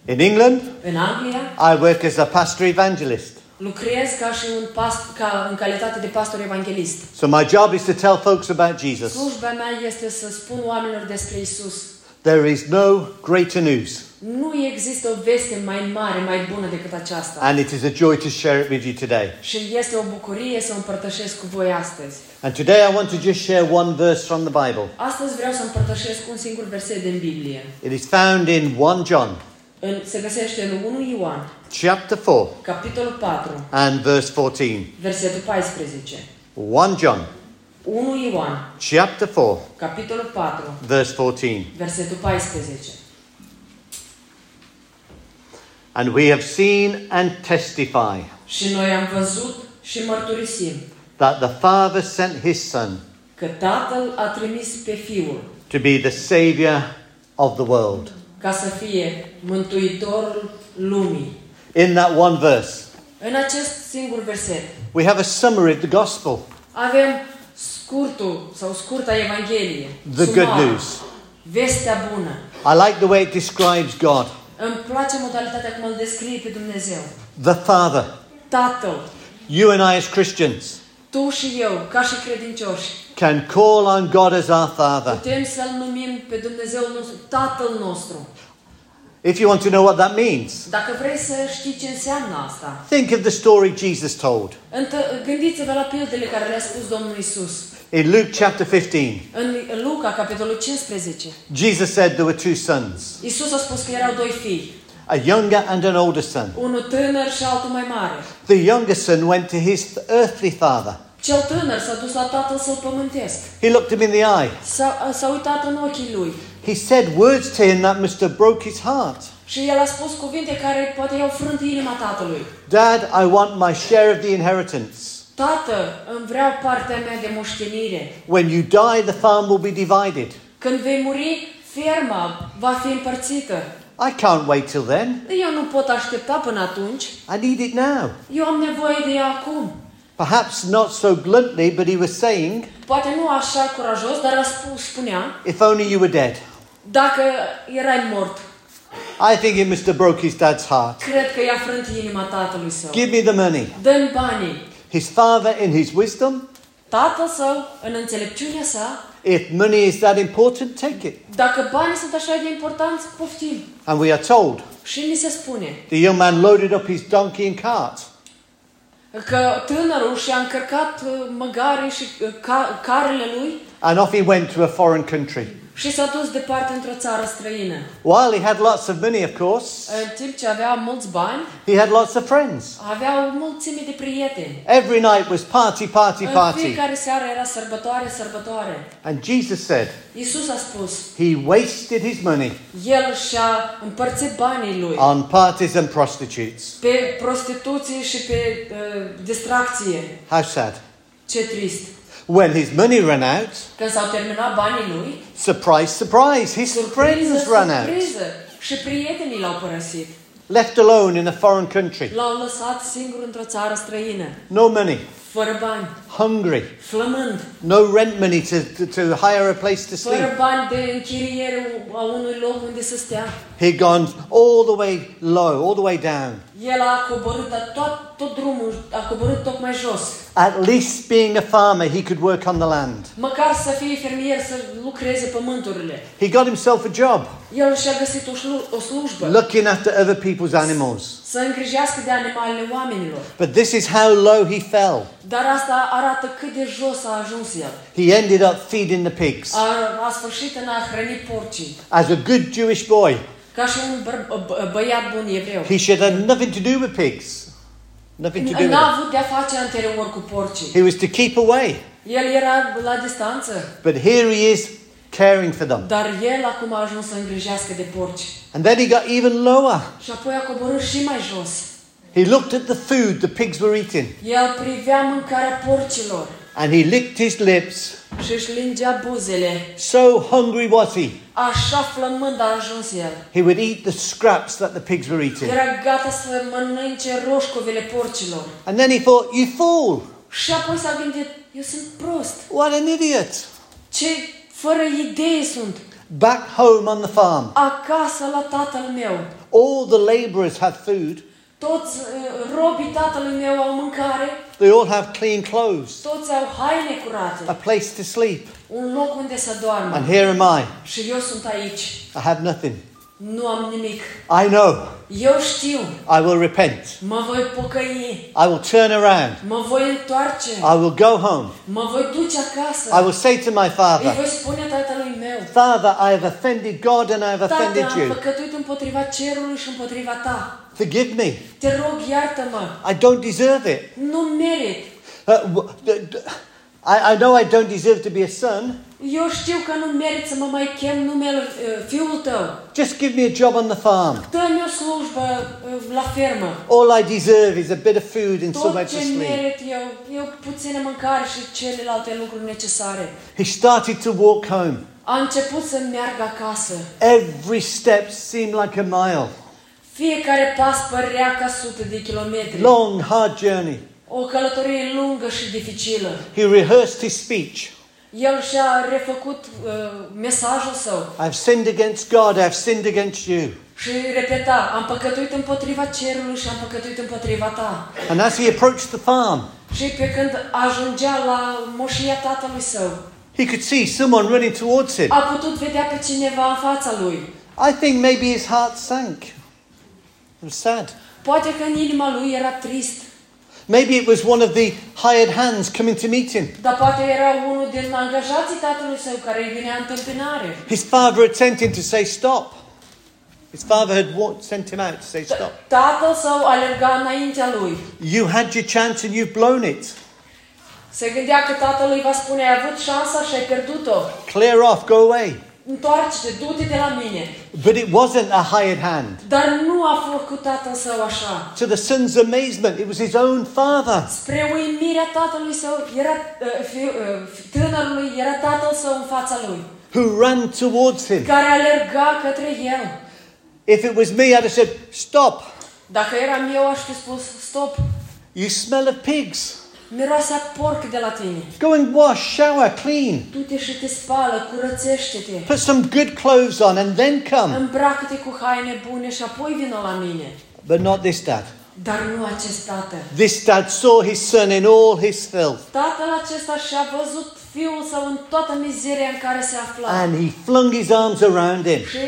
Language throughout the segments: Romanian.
In England, În Anglia I work as a pastor evangelist. lucrez în calitate de pastor evanghelist. So my job is to tell folks about Jesus. Slujba mea este să spun oamenilor despre Isus. There is no greater news. Nu există o veste mai mare, mai bună decât aceasta. And it is a joy to share it with you today. Și este o bucurie să o împărtășesc cu voi astăzi. And today I want to just share one verse from the Bible. Astăzi vreau să împărtășesc un singur verset din Biblie. It is found in 1 John, Se găsește în 1 Ioan, chapter 4, capitolul 4, and verse 14. versetul 14. 1 John, 1 Ioan, chapter 4, capitolul 4, verse 14. versetul 14. And we have seen and testify Și noi am văzut și mărturisim that the Father sent his Son că Tatăl a trimis pe Fiul to be the Saviour of the world. ca să fie Mântuitorul lumii. In that one verse, În acest singur verset we have a summary of the gospel, avem scurta Evanghelie, the good news. vestea bună. I like the way it describes God, Îmi place modalitatea cum îl descrie pe Dumnezeu. the Father. Tatăl, You and I as Christians tu și eu, ca și credincioși, can call on God as our Father. putem să-L numim pe Dumnezeu nostru, Tatăl nostru. If you want to know what that means, Dacă vrei să știi ce înseamnă asta, think of the story Jesus told. gândiți-vă la pildele care le-a spus Domnul Isus. In Luke chapter 15, În Luca, capitolul 15, Jesus said there were two sons, Isus a spus că erau doi fii, a younger and an older son. unul tânăr și altul mai mare. The younger son went to his earthly father. Cel tânăr s-a dus la tatăl său pământesc. He looked him in the eye. S-a uitat în ochii lui. He said words to him that must have broke his heart. Și el a spus cuvinte care poate i-au frânt inima tatălui. Dad, I want my share of the inheritance. Tată, îmi vreau partea mea de moștenire. When you die, the farm will be divided. Când vei muri, ferma va fi împărțită. I can't wait till then. Eu nu pot aștepta până atunci. I need it now. Eu am nevoie de ea acum. Perhaps not so bluntly, but he was saying, Poate nu așa curajos, dar spunea, if only you were dead. dacă erai mort, I think it must have broke his dad's heart. cred că i-a frânt inima tatălui său. Give me the money. Dă-mi banii. His father, in his wisdom, Tatăl său, în înțelepciunea sa, if money is that important, take it. dacă banii sunt așa de importanți, poftim. And we are told Și ni se spune the young man loaded up his donkey and cart. că tânărul și-a încărcat măgarii și carele lui And off he went to a foreign country. și s-a dus departe într-o țară străină. While he had lots of money, of course, În timp ce avea mulți bani, he had lots of friends. avea o mulțime de prieteni. Every night was party, party, În party. fiecare seară era sărbătoare, sărbătoare. And Jesus said Iisus a spus, he wasted his money el și-a împărțit banii lui on parties and prostitutes. pe prostituție și pe distracție. How sad. Ce trist. When his money ran out, Când s-au terminat banii lui, surprise, surprise, his friends ran out. surpriză, și prietenii l-au părăsit. Left alone in a foreign country. L-au lăsat singur într-o țară străină, No money. fără bani, Hungry. flămând, No rent money to hire a place to fără sleep. bani de închiriere a unui loc unde să stea. He'd gone all the way low, all the way down. El a coborât tot drumul, a coborât tot mai jos. At least being a farmer, he could work on the land. Măcar să fie fermier, să lucreze pământurile. He got himself a job, El și-a găsit o slujbă. looking after other people's animals. Să îngrijească de animalele oamenilor. But this is how low he fell. Dar asta arată cât de jos a ajuns el. He ended up feeding the pigs. A sfârșit în a hrăni porcii. As a good Jewish boy, Ca și un băiat bun evreu. he should have nothing to do with pigs. Nothing to do with N-a them. avut de-a face anterior cu porcii. He was to keep away. El era la distanță. But here he is caring for them. Dar el acum a ajuns să îngrijească de porci. And then he got even lower. Și apoi a coborât și mai jos. He looked at the food the pigs were eating. El privea mâncarea porcilor And he licked his lips. și își lingea buzele. So hungry was he. Așa flămând a ajuns el. He would eat the scraps that the pigs were eating. Era gata să mănânce roșcovele porcilor. And then he thought, you fool. Și apoi s-a gândit, eu sunt prost. What an idiot. Ce fără idee sunt. Back home on the farm, acasă la tatăl meu. all the laborers have food. Toți robii tatălui meu au mâncare, They all have clean clothes, toți au haine curate, a place to sleep. un loc unde să doarmă. And here am I. Și eu sunt aici. I have nothing. Nu am nimic. I know. Eu știu. I will repent. Mă voi pocăi. I will turn around. Mă voi întoarce. I will go home. Mă voi duce acasă. I will say to my Îi father, voi spune tatălui meu: Father, I have offended God and I have Tată, offended am you. păcătuit împotriva cerului și împotriva ta. Forgive me. Te rog, iartă-mă. I don't deserve it. Nu merit. I know I don't deserve to be a son. Eu știu că nu merit să mă mai chem numele fiul tău. Just give me a job on the farm. Dă-mi o slujbă la fermă. All I deserve is a bit of food and Tot somewhere to ce sleep. merit eu puțină mâncare și celelalte lucruri necesare. He started to walk home. A început să meargă acasă. Every step seemed like a mile. Fiecare pas părea ca sute de kilometri. Long, hard journey. O călătorie lungă și dificilă. He rehearsed his speech. El și-a refăcut mesajul său. I've sinned against God, I've sinned against you. Și repeta: am păcătuit împotriva cerului și am păcătuit împotriva ta. And as he approached the farm, Și pe când ajungea la moșia tatălui său, he could see someone running towards him. a putut vedea pe cineva în fața lui. I think maybe his heart sank. It was sad. Poate că în inima lui era trist. Maybe it was one of the hired hands coming to meet him. Dar poate era unul din angajații tatălui său care îi venea în întâmpinare. His father had sent him to say stop. His father had sent him out to say stop. Tatăl său alerga înaintea lui. You had your chance and you've blown it. Se gândea că tatăl îi va spune: ai avut șansa și ai pierdut-o. Clear off, go away. Întoarce-te, du-te de la mine. But it wasn't a hired hand. Dar nu a făcut tatăl său așa. To the son's amazement, it was his own father. Spre uimirea tatălui său, tânărului, era tatăl său în fața lui, Who ran towards him. care alerga către el. If it was me, I'd have said, stop. Dacă eram eu, aș fi spus: stop, You smell of pigs. miroase a porc de la tine. Go and wash, shower, clean. Du-te și te spală, curățește-te. Put some good clothes on and then come. Îmbracă-te cu haine bune și apoi vină la mine. But not this dad. Dar nu acest tată. This dad saw his son in all his filth. Tatăl acesta și-a văzut fiul său în toată mizeria în care se afla. And he flung his arms around him. Și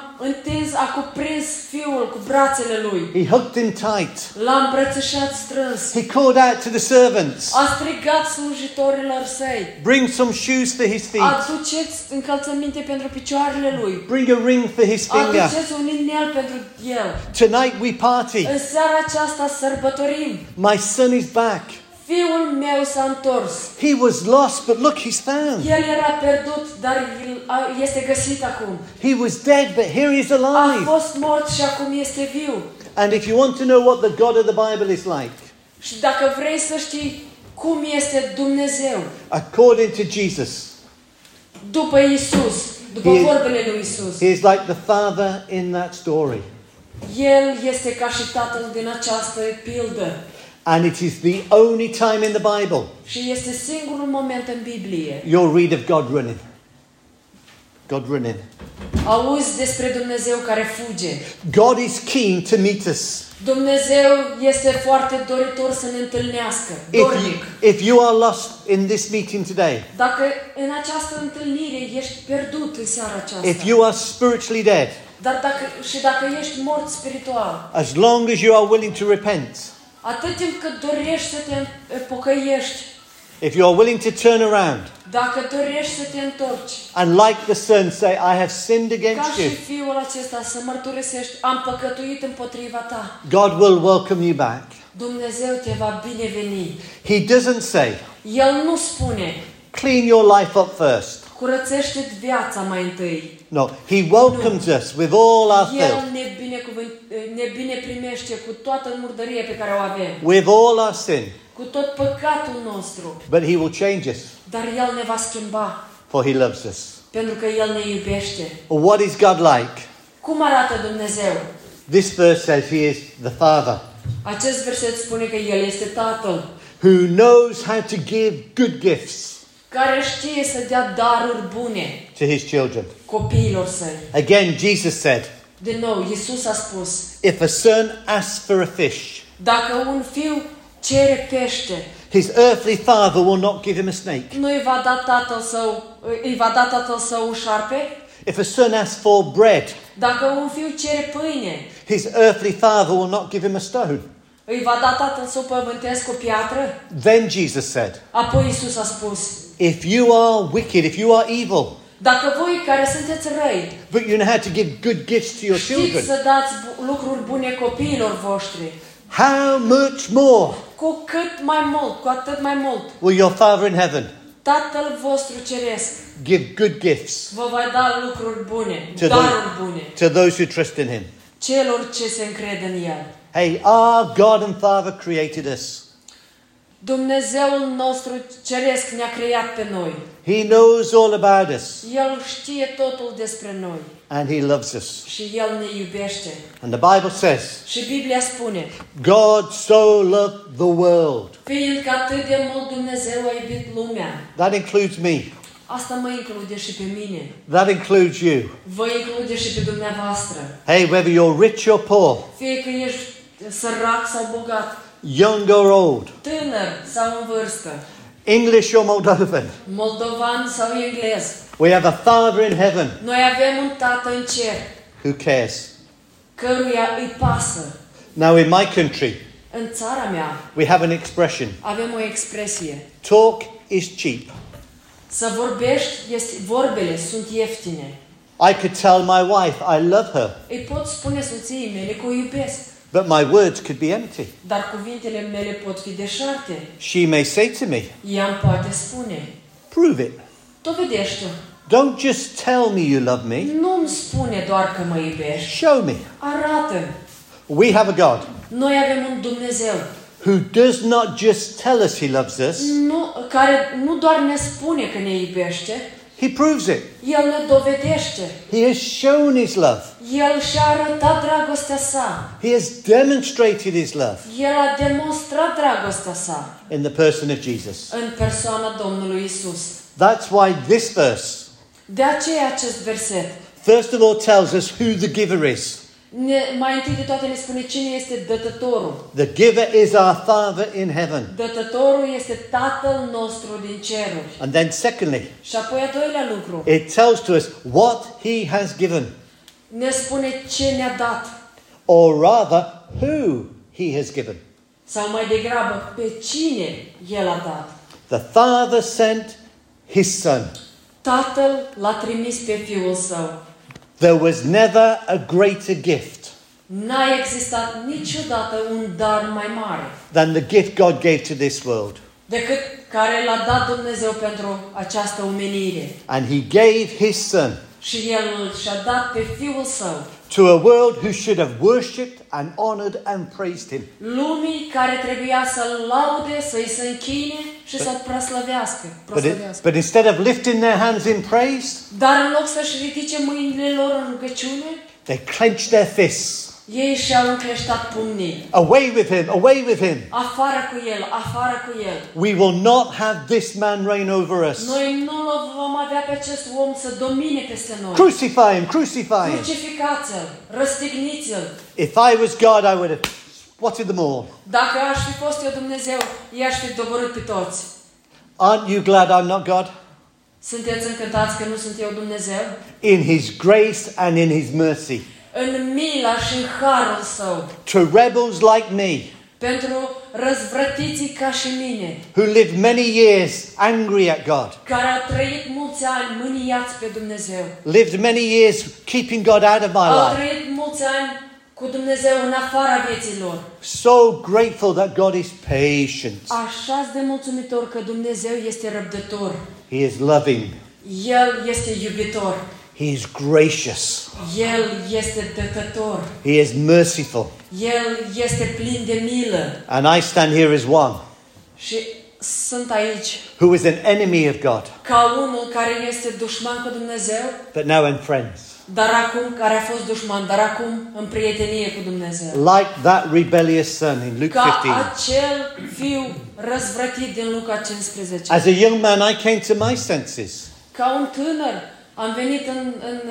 a cuprins fiul cu brațele lui. He hugged him tight. L-a îmbrățișat strâns. He called out to the servants, A strigat slujitorilor săi: bring some shoes for his feet. aduceți încălțăminte pentru picioarele lui. Bring a ring for his finger. Aduceți un inel pentru el. Tonight we party. În seara aceasta sărbătorim. My son is back. Fiul meu s-a întors. He was lost, but look, he's found. El era pierdut, dar este găsit acum. He was dead, but here he is A alive. fost mort și acum este viu. And if you want to know what the God of the Bible is like, Și dacă vrei să știi cum este Dumnezeu, according to Jesus, după Isus, după vorbele lui Isus, he is like the father in that story. El este ca și tatăl din această pildă. And it is the only time in the Bible Și este singurul moment în Biblie. you'll read of God running. God running. Auzi despre Dumnezeu care fuge. God is keen to meet us. Dumnezeu este foarte doritor să ne întâlnească. Dornic. If you are lost in this meeting today, Dacă în această întâlnire ești pierdut în seara aceasta, if you are spiritually dead, dacă ești mort spiritual, as long as you are willing to repent, atât timp cât dorești să te pocăiești, if you are willing to turn around, dacă dorești să te întorci, and like the son say, I have sinned ca against și you, fiul acesta să mărturisești: am păcătuit împotriva ta, God will welcome you back. Dumnezeu te va bineveni. He doesn't say, El nu spune: clean your life up first. curățește-ți viața mai întâi. No, he welcomes us with all our El filth, ne bine primește cu toată murdăria pe care o avem, with all our sin, cu tot păcatul nostru. but he will change us, Dar El ne va schimba, for he loves us. pentru că El ne iubește. What is God like? Cum arată Dumnezeu? This verse says he is the Father Acest verset spune că El este Tatăl, who knows how to give good gifts. care știe să dea daruri bune to his children. copiilor săi. Again, Jesus said, Din nou, Iisus a spus, if a son asks for a fish, dacă un fiu cere pește, his earthly father will not give him a snake. nu îi va da tatăl său un șarpe? If a son asks for bread, Dacă un fiu cere pâine, his earthly father will not give him a stone. îi va da tatăl său pământesc o piatră? Then Jesus said, Apoi Iisus a spus, if you are wicked, if you are evil, dacă voi care sunteți răi, but you know how to give good gifts to your știți children, să dați lucruri bune copiilor voștri, how much more cu cât mai mult, cu atât mai mult, will your Father in heaven Tatăl vostru ceresc give good gifts vă va da lucruri bune, To daruri bune, to those who trust in him? celor ce se încred în El. Hey, our God and Father created us. Dumnezeul nostru ceresc ne-a creat pe noi. He knows all about us, El știe totul despre noi and he loves us. și El ne iubește. And the Bible says, Și Biblia spune, God so loved the world. fiindcă atât de mult Dumnezeu a iubit lumea. That includes me. Asta mă include și pe mine. That includes you. Vă include și pe dumneavoastră. Hey, whether you're rich or poor, Fie că ești sărac sau bogat, young or old, tânăr sau în vârstă, English or Moldovan, moldovan sau englez. we have a Father in heaven Noi avem un Tată în cer, who cares. căruia îi pasă. Now, in my country, În țara mea we have an expression: avem o expresie. talk is cheap. Să vorbești, vorbele sunt ieftine. I could tell my wife I love her, Îi pot spune soției mele că o iubesc, but my words could be empty. dar cuvintele mele pot fi deșarte. She may say to me, Ea îmi poate spune, prove it. dovedește-o. Don't just tell me you love me, Nu-mi spune doar că mă iubești, show me. arată-mi. We have a God Noi avem un Dumnezeu who does not just tell us he loves us, care nu doar ne spune că ne iubește, he proves it. El ne dovedește. He has shown his love. El și-a arătat dragostea sa. He has demonstrated his love El a demonstrat dragostea sa in the person of Jesus. în persoana Domnului Isus. That's why this verse, De aceea acest verset first of all, tells us who the giver is. mai întâi de toate ne spune cine este dătătorul. The giver is our Father in heaven. Dătătorul este Tatăl nostru din ceruri. And then secondly, Și apoi a doilea lucru, it tells to us what he has given, ne spune ce ne-a dat. or rather, who he has given. Sau mai degrabă, pe cine El a dat. The Father sent his Son. Tatăl l-a trimis pe Fiul Său. There was never a greater gift N-a existat niciodată un dar mai mare than the gift God gave to this world. decât care l-a dat Dumnezeu pentru această omenire. And he gave his Son Și El și-a dat pe Fiul Său to a world who should have worshipped and honored and praised him. lumii care trebuia să-L laude, să-i se închine și să-L proslăvească. But instead of lifting their hands in praise, Dar în loc să-și ridice mâinile lor în rugăciune, they clenched their fists. ei și-au încleștat pumnii. Away with him, away with him. Afară cu El, afară cu El. We will not have this man reign over us. Noi nu vom avea pe acest om să domine peste noi. Crucify him, crucify him. Crucificați-l, răstigniți-l. If I was God, I would have swatted them all. Dacă aș fi fost eu Dumnezeu, i-aș fi doborât pe toți. Aren't you glad I'm not God? Sunteți încântați că nu sunt eu Dumnezeu? In his grace and in his mercy. În mila și în harul Său, To rebels like me, pentru răzvrătiții ca și mine, who lived many years angry at God, care au trăit mulți ani mâniați pe Dumnezeu, lived many years keeping God out of my au life. trăit mulți ani cu Dumnezeu în afara vieților. So grateful that God is patient. Așa de mulțumitor că Dumnezeu este răbdător. He is loving. El este iubitor. He is gracious. El este dătător. He is merciful. El este plin de milă. And I stand here as one Și sunt aici who is an enemy of God, ca unul care este dușman cu Dumnezeu, but now I'm friends. Dar acum, care a fost dușman, dar acum în prietenie cu Dumnezeu. Like that rebellious son in Luke Ca 15. acel fiu răzvrătit din Luca 15. As a young man, I came to my senses. Ca un tânăr am venit în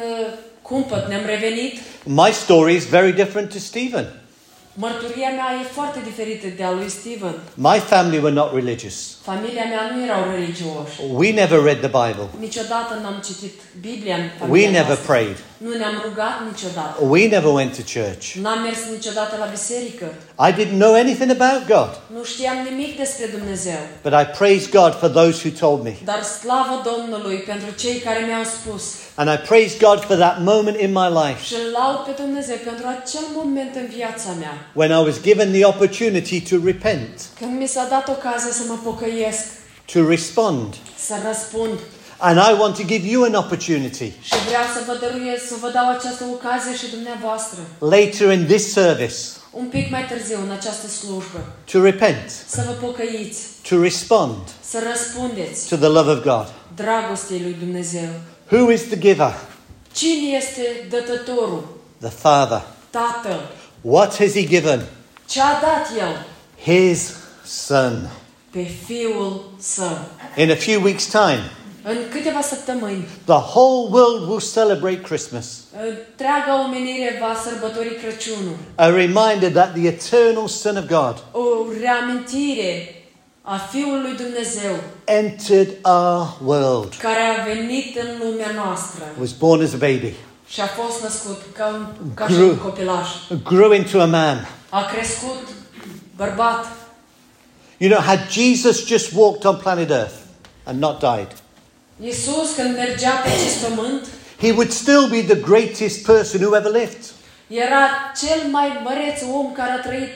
cumpăt, ne-am revenit. My story is very different to Stephen. Mărturia mea e foarte diferită de a lui Stephen. My family were not religious. Familia mea nu erau religioși. We never read the Bible. Niciodată n-am citit Biblia în We familia never noastră. prayed. Nu ne-am rugat niciodată. We never went to church. N-am mers niciodată la biserică. I didn't know anything about God. Nu știam nimic despre Dumnezeu. But I praise God for those who told me. Dar slavă Domnului pentru cei care mi-au spus. And I praise God for that moment in my life Și îl laud pe Dumnezeu pentru acel moment în viața mea. when I was given the opportunity to repent, Când mi s-a dat ocazia să mă pocăiesc, to respond. să răspund. And I want to give you an opportunity Și vreau să vă dăruiesc, să vă dau această ocazie și dumneavoastră. later in this service Un pic mai târziu în această slujbă. to repent, Să vă pocăiți. to respond Să răspundeți to the love of God. dragostei lui Dumnezeu. Who is the giver? Cine este dătătorul? The Father. Tatăl. What has He given? Ce a dat El? His Son. Pe Fiul Său. In a few weeks' time, În câteva săptămâni, the whole world will celebrate Christmas. întreaga omenire va sărbători Crăciunul. A reminder that the eternal Son of God O reamintire a Fiului lui Dumnezeu entered our world, care a venit în lumea noastră was born as a baby, și a fost născut ca și un copilaș. grew into a man. A crescut bărbat. You know, had Jesus just walked on planet Earth and not died, Iisus, când mergea pe acest pământ, He would still be the greatest person who ever lived. era cel mai măreț om care a trăit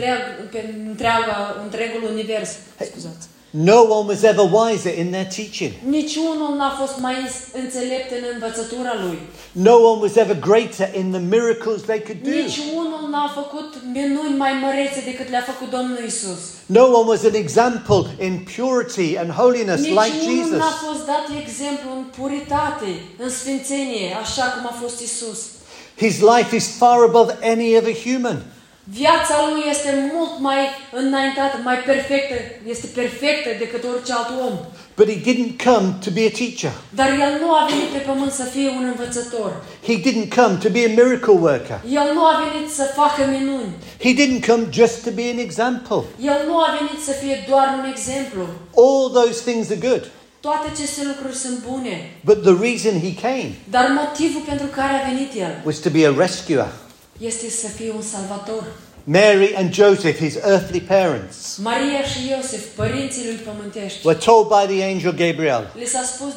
întregul univers. Scuzați. No one was ever wiser in their teaching. Niciunul n-a fost mai înțelept în învățătura lui. No one was ever greater in the miracles they could do. Niciunul n-a făcut minuni mai mărețe decât le-a făcut Domnul Isus. No one was an example in purity and holiness like Niciunul Jesus. n-a fost dat exemplu în puritate, în sfințenie, așa cum a fost Isus. His life is far above any other human. Viața lui este mult mai înaintată, mai perfectă, este perfectă decât orice alt om. But He didn't come to be a teacher. Dar El nu a venit pe pământ să fie un învățător. He didn't come to be a miracle worker. El nu a venit să facă minuni. He didn't come just to be an example. El nu a venit să fie doar un exemplu. All those things are good. Toate aceste lucruri sunt bune. But the reason He came Dar motivul pentru care a venit El was to be a rescuer. este să fie un salvator. Mary and Joseph, His earthly parents, Maria și Iosif, părinții lui pământești, were told by the angel Gabriel, le s-a spus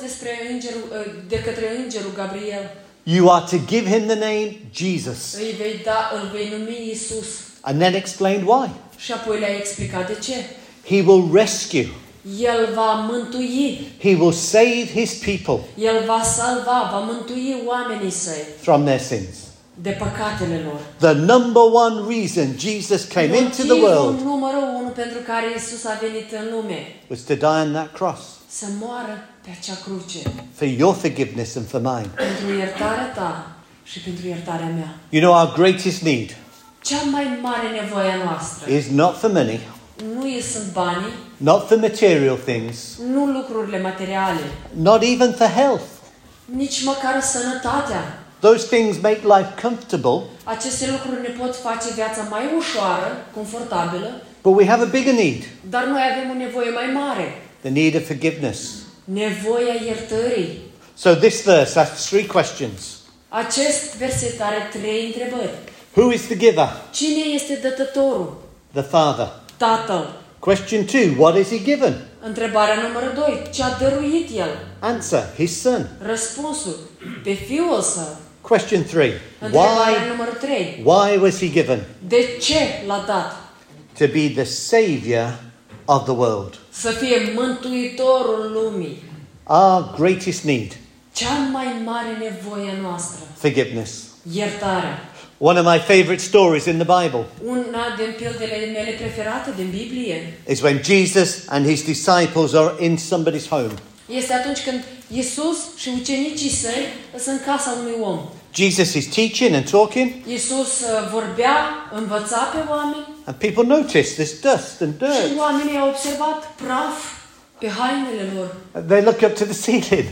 de către îngerul Gabriel, you are to give Him the name Jesus. îl vei numi Iisus. And then explained why. Și apoi le-a explicat de ce. He will rescue. El va mântui, He will save His people El va salva, va mântui oamenii săi from their sins. de păcatele lor. The number one reason Jesus came into the world Motivul numărul 1 pentru care Iisus a venit în lume, was to die on that cross să moară pe acea cruce, for your forgiveness and for mine. pentru iertarea ta și pentru iertarea mea. You know, our greatest need Cea mai mare nevoie a noastră is not for money, nu sunt banii, not for material things, nu lucrurile materiale, not even for health. nici măcar sănătatea. Those things make life comfortable, Aceste lucruri ne pot face viața mai ușoară, confortabilă, but we have a bigger need, dar noi avem o nevoie mai mare. the need of forgiveness. Nevoia iertării. So this verse asks 3 questions. Acest verset are 3 întrebări. Who is the giver? Cine este dătătorul? The Father. Tatăl. Question 2, what is He given? Întrebarea numărul 2. Ce a dăruit El? Answer, His Son. Răspunsul. Pe Fiul Său. Question 3, Întrebarea numărul 3. why was He given? De ce l-a dat? To be the Saviour of the world. Să fie mântuitorul lumii. Our greatest need, Cea mai mare nevoie a noastră. forgiveness. Iertarea. One of my favorite stories in the Bible Una din pildele mele preferate din Biblie is when Jesus and His disciples are in somebody's home. este atunci când Iisus și ucenicii săi sunt în casa unui om. Jesus is teaching and talking, Iisus vorbea, învăța pe oameni and people notice this dust and și dirt. oamenii au observat praf pe hainele lor. They look up to the ceiling,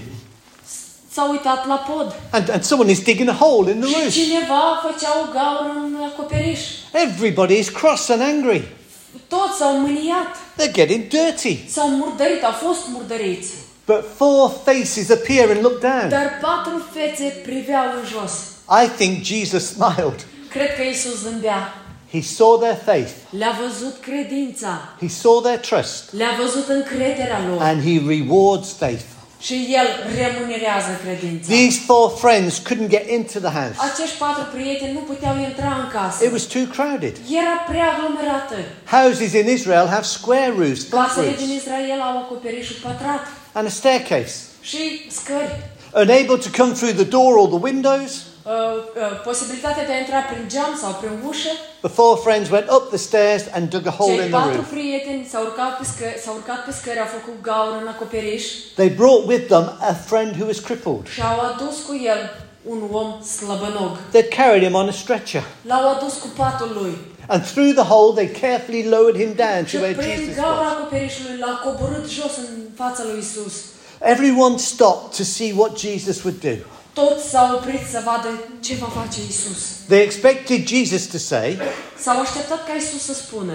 S-au uitat la pod. and someone is digging a hole in the Și roof. cineva făcea o gaură în acoperiș. Everybody is cross and angry. Toți s-au mâniat, They're getting dirty. s-au murdărit, au fost murdăriți. But 4 faces appear and look down. Dar 4 fețe priveau în jos. I think Jesus smiled. Cred că Iisus zâmbea. He saw their faith. Le-a văzut credința. He saw their trust. Le-a văzut încrederea lor. And he rewards faith. Și El remunerează credința. These 4 friends couldn't get into the house. Acești 4 prieteni nu puteau intra în casă. It was too crowded. Era prea aglomerată. Houses in Israel have square roofs, flat Casele din roofs, Israel au acoperișul pătrat and a staircase. și scări. Unable to come through the door or the windows, Posibilitatea de a intra prin geam sau prin ușă. the 4 friends went up the stairs and dug a hole Cei in the 4 roof. prieteni s-au urcat pe scări, au făcut gaură în acoperiș They brought with them a friend who was crippled. și au adus cu el un om slăbănog. They carried him on a stretcher. L-au adus cu patul lui. And through the hole, they carefully lowered him down Și to where prin Jesus gaura was. acoperișului l-a coborât jos în fața lui Isus. Everyone stopped to see what Jesus would do. Toți s-au oprit să vadă ce va face Isus. They expected Jesus to say, S-au așteptat ca Isus să spună: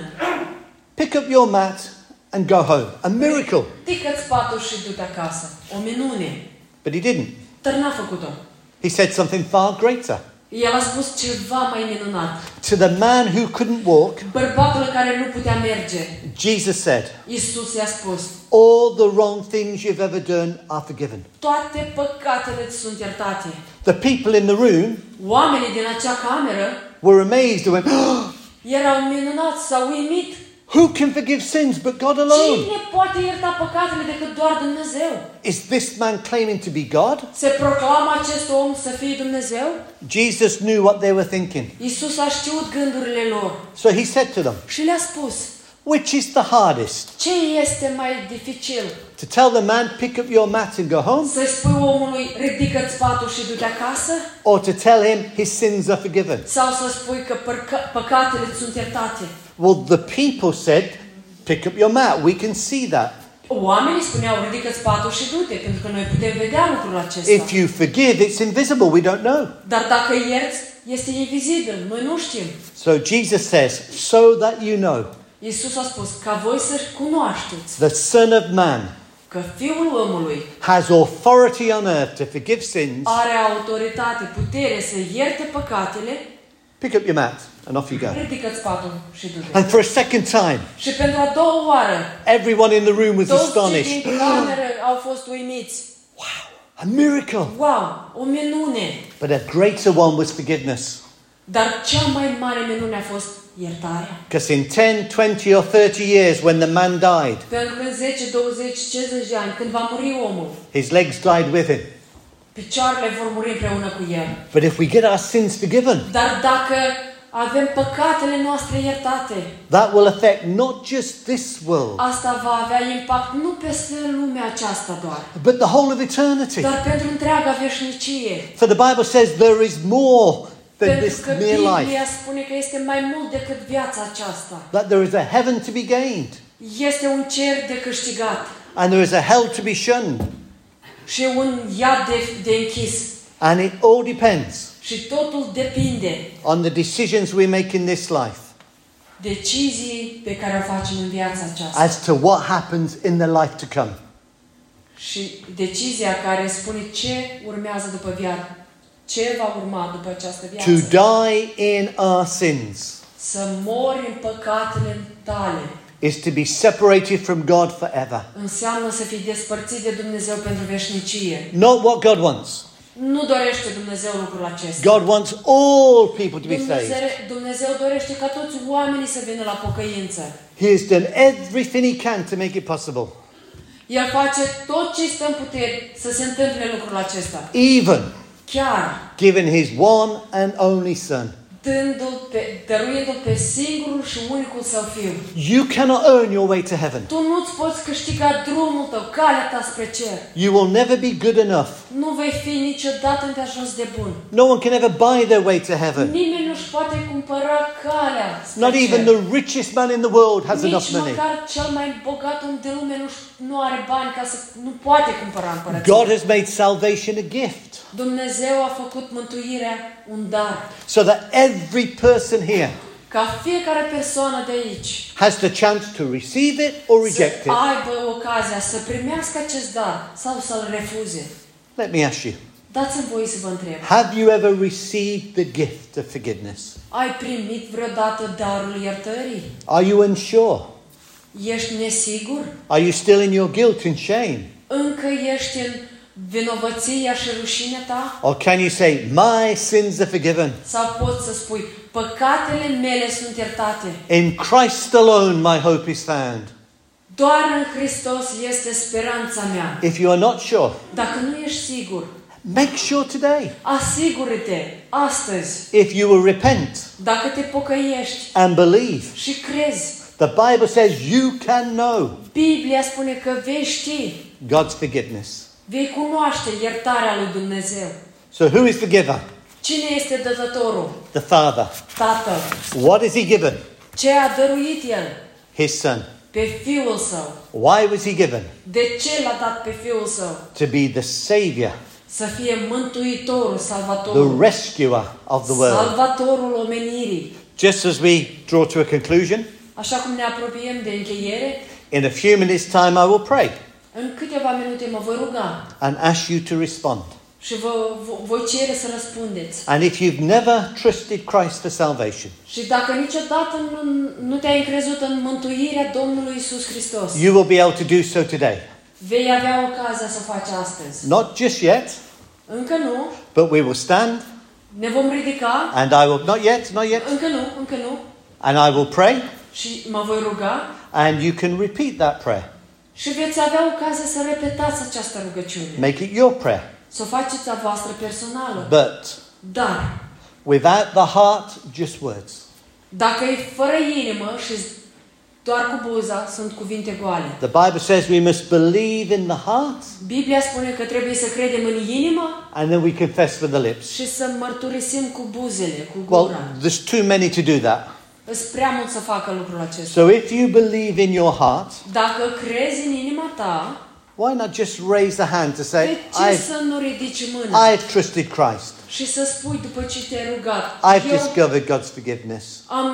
pick up your mat and go home. A miracle. ridică-ți patul și du-te acasă. O minune. But he didn't. Dar n-a făcut-o. He said something far greater. El a spus ceva mai minunat. To the man who couldn't walk, Bărbatul care nu putea merge, Jesus said, Isus i-a spus: all the wrong things you've ever done are forgiven. toate păcatele îți sunt iertate. The people in the room Oamenii din acea cameră were amazed and went, oh, erau minunați, s-au uimit. who can forgive sins but God alone? Cine poate ierta păcatele decât doar Dumnezeu? Is this man claiming to be God? Se proclamă acest om să fie Dumnezeu? Jesus knew what they were thinking. Isus a știut gândurile lor So he said to them, și le-a spus: which is the hardest? ce este mai dificil? To tell the man, pick up your mat and go home? Să-i spui omului: ridică-ți patul și du-te acasă? Or to tell him his sins are forgiven? Sau să spui că păcatele îți sunt iertate? Well, the people said, pick up your mat. We can see that. Oamenii spuneau: ridică-ți patul și du-te, pentru că noi putem vedea lucrul acesta. If you forgive, it's invisible. We don't know. Dar dacă ierți, este invizibil, noi nu știm. So Jesus says, so that you know, Iisus a spus: ca voi să cunoașteți the Son of Man că Fiul omului has authority on earth to forgive sins. are autoritate, putere să ierte păcatele. Pick up your mat and off you go. Ridică-ți patul și du-te. And for a second time, Și pentru a doua oară, everyone in the room was toți cei astonished. din cameră au fost uimiți. A miracle. Wow, o minune! But a greater one was forgiveness. Dar cea mai mare minune a fost iertarea. Because in 10, 20 or 30 years when the man died, Pentru că în 10, 20, 50 de ani, când va muri omul, his legs died with him. picioarele vor muri împreună cu el. But if we get our sins forgiven, Dar dacă avem păcatele noastre iertate, that will affect not just this world, asta va avea impact nu peste lumea aceasta doar, but the whole of eternity. dar pentru întreaga veșnicie. For the Bible says there is more than Pentru this că mere life. Biblia spune că este mai mult decât viața aceasta. That there is a heaven to be gained. Este un cer de câștigat And there is a hell to be shunned. și un iad de închis. And it all depends Și totul depinde on the decisions we make in this life decizii pe care o facem în viața aceasta. as to what happens in the life to come. Și decizia care spune ce urmează după viață. Ce va urma după această viață? To die in our sins Să mori în păcatele tale is to be separated from God forever. înseamnă să fii despărțit de Dumnezeu pentru veșnicie. Not what God wants. Nu dorește Dumnezeu lucrul acesta. God wants all people to be saved. Dumnezeu dorește ca toți oamenii să vină la pocăință. He has done everything he can to make it possible. El face tot ce stă în putere să se întâmple lucrul acesta. Even Chiar given his one and only son. dăruindu-l pe singurul și unicul său fiu. You cannot earn your way to heaven. Tu nu-ți poți câștiga drumul tău, calea ta spre cer. You will never be good enough. Nu vei fi niciodată îndeajuns de bun. No one can ever buy their way to heaven. Nimeni nu-și poate cumpăra calea spre Not cer. even the richest man in the world has enough Nici money. măcar cel mai bogat om de lume nu are bani ca să nu poate cumpăra împărăția. God has made salvation a gift. Dumnezeu a făcut mântuirea un dar. So that every person here Ca fiecare persoană de aici has the chance to receive it or reject să it. aibă ocazia să primească acest dar sau să-l refuze. Let me ask you, Dați-mi voie să vă întreb. have you ever received the gift of forgiveness? Ai primit vreodată darul iertării? Are you unsure? Ești nesigur? Are you still in your guilt and shame? Încă ești în vinovăția și rușinea ta? Or can you say, my sins are forgiven? Sau poți să spui, păcatele mele sunt iertate. In Christ alone my hope is found. Doar în Hristos este speranța mea. If you are not sure, Dacă nu ești sigur, make sure today. asigură-te astăzi. If you will repent Dacă te pocăiești and believe, și crezi, the Bible says you can know Biblia spune că vei ști, God's forgiveness. vei cunoaște iertarea lui Dumnezeu. So who is the giver? Cine este dătătorul? The Father. Tatăl. What has he given? Ce a dăruit El? His Son. Pe Fiul Său. Why was he given? De ce l-a dat pe Fiul Său? To be the Savior, Să fie Mântuitorul, the Salvatorul. rescuer of the world. Salvatorul omenirii. Just as we draw to a conclusion, Așa cum ne apropiem de încheiere, in a few minutes' time I will pray în câteva minute mă voi ruga and ask you to respond. și voi cere să răspundeți. And if you've never trusted Christ for salvation, Și dacă niciodată nu te-ai încrezut în mântuirea Domnului Isus Hristos, you will be able to do so today. vei avea ocazia să o faci astăzi. Not just yet, Încă nu. but we will stand Ne vom ridica. and I will, not yet, Încă nu. and I will pray Și mă voi ruga and you can repeat that prayer. și veți avea ocazia să repetați această rugăciune. Make it your prayer. Să o faceți a voastră personală. But Dar, without the heart, just words. dacă e fără inimă și doar cu buza, sunt cuvinte goale. The Bible says we must believe in the heart Biblia spune că trebuie să credem în inimă and then we confess with the lips. și să mărturisim cu buzele, cu Well, gura. there's too many to do that. Îs prea mult să facă lucrul acesta. So if you believe in your heart, Dacă crezi în inima ta, why not just raise a hand to de say, ce să nu ridici mâna I've trusted Christ. și să spui după ce te-ai rugat, I've eu discovered God's forgiveness.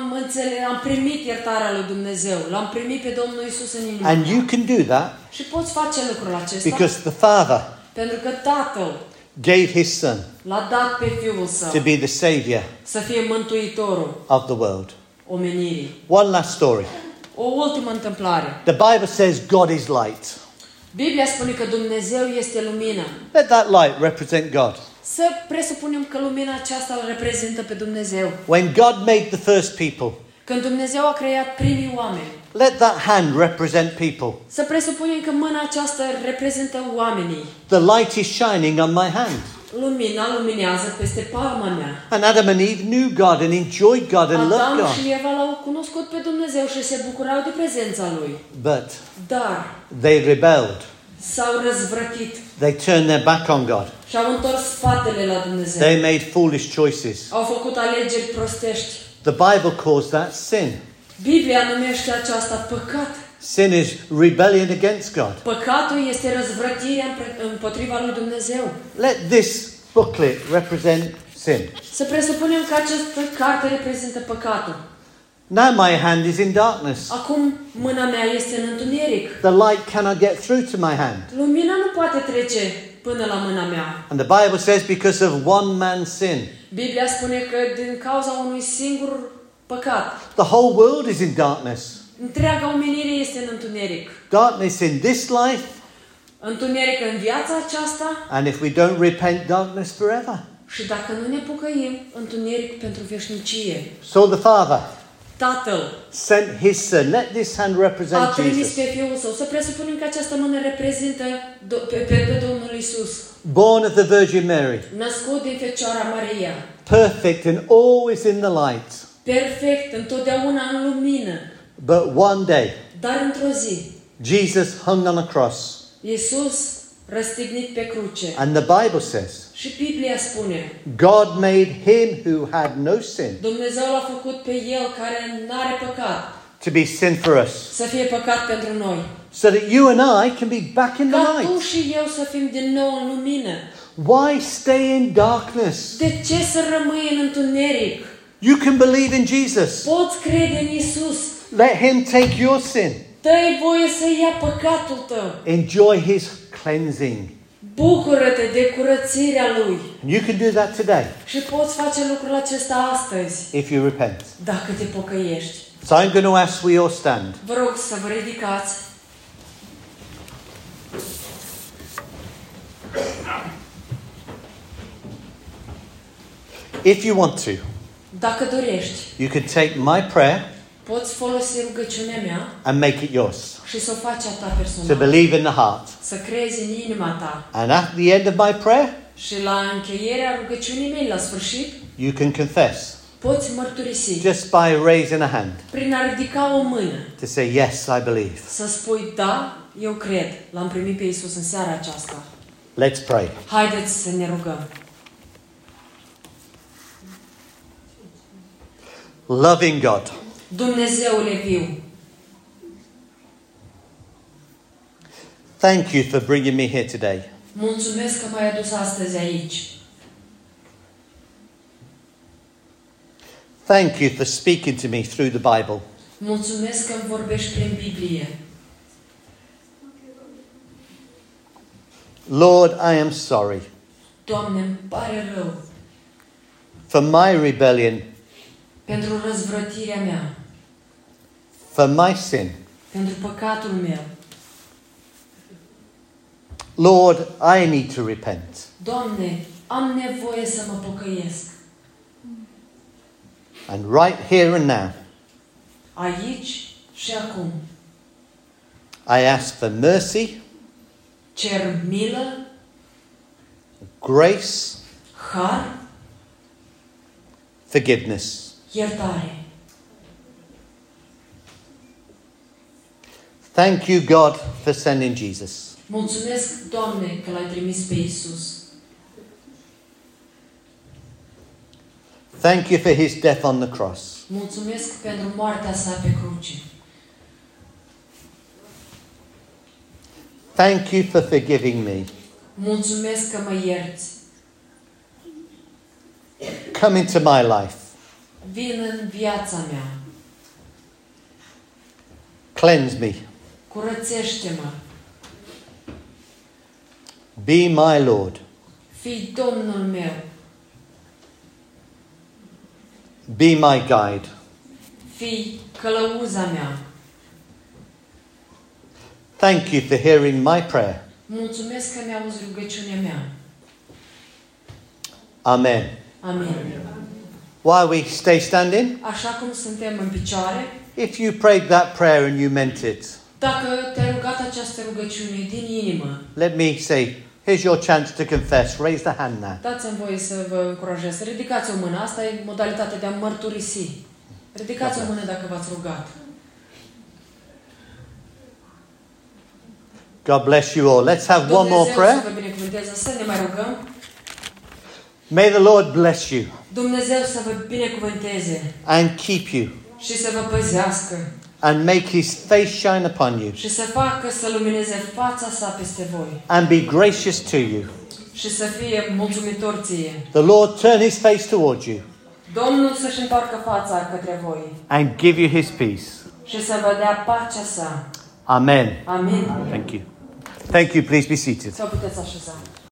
am primit iertarea lui Dumnezeu, l-am primit pe Domnul Isus în inima And mea. you can do that Și poți face lucrul acesta because the Father pentru că Tatăl gave His Son l-a dat pe Fiul to Său be the Savior să fie Mântuitorul of the world. omenirii. One last story. O ultimă întâmplare. The Bible says God is light. Biblia spune că Dumnezeu este lumină. Let that light represent God. Să presupunem că lumina aceasta îl reprezintă pe Dumnezeu. When God made the first people, Când Dumnezeu a creat primii oameni, let that hand represent people. să presupunem că mâna aceasta reprezintă oamenii. The light is shining on my hand. Lumina luminează peste palma mea. And Adam and Eve knew God and enjoyed God and loved Adam God. și Eva l-au cunoscut pe Dumnezeu și se bucurau de prezența Lui. But Dar they rebelled. s-au răzvrătit They turned their back on God. și au întors spatele la Dumnezeu. They made foolish choices. Au făcut alegeri prostești. The Bible calls that sin. Biblia numește aceasta păcat. Sin is rebellion against God. Păcatul este răzvrătirea împotriva lui Dumnezeu. Let this booklet represent sin. Să presupunem că această carte reprezintă păcatul. Now my hand is in darkness. Acum mâna mea este în întuneric. The light cannot get through to my hand. Lumina nu poate trece până la mâna mea. And the Bible says because of one man's sin, Biblia spune că din cauza unui singur păcat, the whole world is in darkness. întreaga omenire este în întuneric. Darkness in this life, Întuneric în viața aceasta and if we don't repent, darkness forever. și dacă nu ne pocăim, întuneric pentru veșnicie. So the Father Tatăl sent His Son. Let this hand a represent trimis Jesus. pe Fiul Său. Să presupunem că această mână reprezintă pe Domnul Isus, Born of the Virgin Mary, născut din Fecioara Maria, perfect and always in the light. perfect, întotdeauna în lumină. But one day, Dar într-o zi, Jesus hung on a cross. Iisus răstignit pe cruce. And the Bible says, Și Biblia spune, God made him who had no sin Dumnezeu l-a făcut pe El care n-are păcat to be sin for us, să fie păcat pentru noi. so that you and I can be back in the Ca tu light. și eu să fim din nou în lumină. Why stay in darkness? De ce să rămâi în întuneric? You can believe in Jesus. Poți crede în Iisus. Let him take your sin. Dă-i voie să ia păcatul tău. Enjoy his cleansing. Bucură-te de curățirea Lui. And you can do that today Și poți face lucrul acesta astăzi, if you repent. dacă te pocăiești. So I'm going to ask we all stand. Vă rog să vă ridicați. If you want to, Dacă dorești, you can take my prayer poți folosi rugăciunea mea and make it yours. și să o faci a ta To personală. believe in the heart. Să crezi în inima ta. And at the end of my prayer, Și la încheierea rugăciunii mele, la sfârșit, you can confess poți mărturisi just by raising a hand prin a ridica o mână. to say, yes, I believe. Să spui, da, eu cred. L-am primit pe Iisus în seara aceasta. Let's pray. Haideți să ne rugăm. Loving God, Dumnezeule viu, thank you for bringing me here today. mulțumesc că m-ai adus astăzi aici. Thank you for speaking to me through the Bible. Mulțumesc că îmi vorbești prin Biblie. Lord, I am sorry Doamne, îmi pare rău for my rebellion, pentru răzvrătirea mea, for my sin. pentru păcatul meu. Lord, I need to repent. Doamne, am nevoie să mă pocăiesc. And right here and now, Aici și acum. I ask for mercy, Cer milă, grace, har, forgiveness. iertare. Thank you, God, for sending Jesus. Mulțumesc, Doamne, că L-ai trimis pe Iisus. Thank you for his death on the cross. Mulțumesc pentru moartea sa pe cruce. Thank you for forgiving me. Mulțumesc că mă ierți. Come into my life. Vin în viața mea. Cleanse me. Curățește-mă. Be my Lord. Fii Domnul meu. Be my guide. Fii călăuza mea. Thank you for hearing my prayer. Mulțumesc că mi-auzi rugăciunea mea. Amen. Amin. While we stay standing, Așa cum suntem în picioare, if you prayed that prayer and you meant it, dacă te-ai rugat această rugăciune din inimă, let me say, here's your chance to confess. Raise the hand now. dați-mi voie să vă încurajez. Ridicați o mână. Asta e modalitatea de a mărturisi. Ridicați o mână dacă v-ați rugat. God bless you all. Let's have one more Dumnezeu să prayer. vă binecuvânteze. Să ne mai rugăm. May the Lord bless you Dumnezeu să vă binecuvânteze and keep you și să vă păzească and make his face shine upon you și să facă să lumineze fața sa peste voi and be gracious to you. și să fie mulțumitor ție. The Lord turn his face towards you Domnul să-și întoarcă fața către voi and give you his peace. și să vă dea pacea sa. Amen. Amin. Thank you. Thank you. Please be seated. Sau puteți așeza.